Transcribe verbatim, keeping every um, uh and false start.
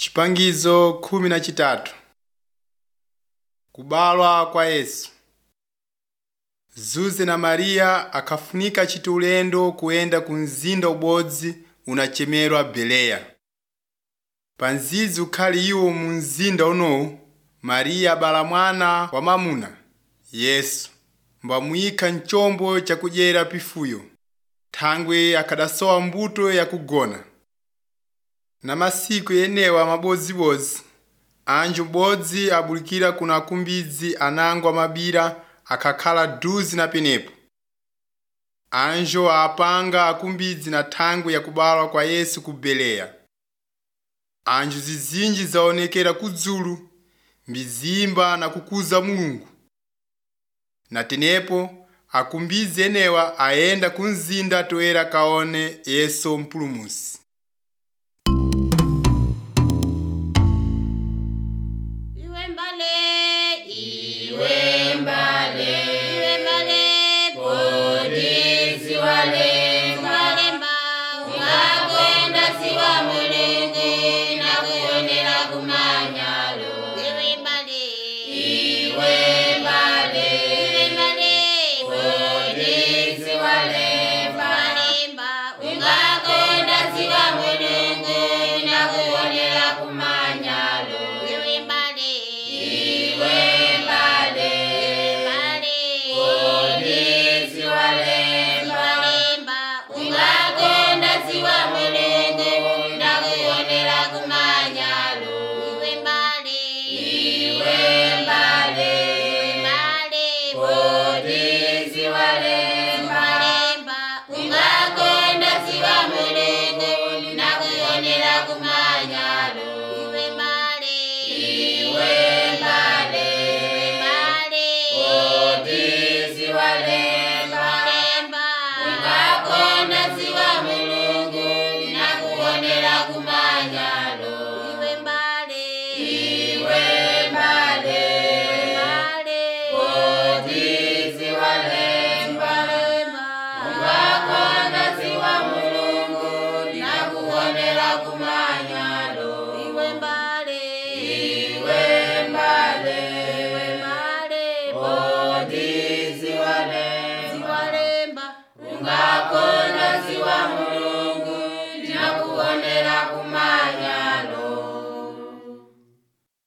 Chipangizo khumi na chitatu. Kubalwa kwa Yesu. Zuze na Maria akafunika chiti ulendo kuenda ku mzinda ubodzi unachemerwa Beleya. Panzizi ukhali iwo mu mzinda unowu, Maria abala mwana wa mamuna, Yesu, mbamuyika mchombo chakudyera pifuyo. Thangwe akadasowa mbuto yakugona. Na masiku yenewa mabozibozi, anjo bodzi abulikira kuna kumbidzi anangwa mabira akakhala duzi na penepo. Anjo apanga akumbidzi na thangwe yakubalwa kwa Yesu ku Beleya. Anjo zizinji zaonekera kudzulu, mbizimba na kukuza Mulungu. Na tenepo akumbidzi enewa ayenda ku mzinda toera kaone Yesu mpulumusi.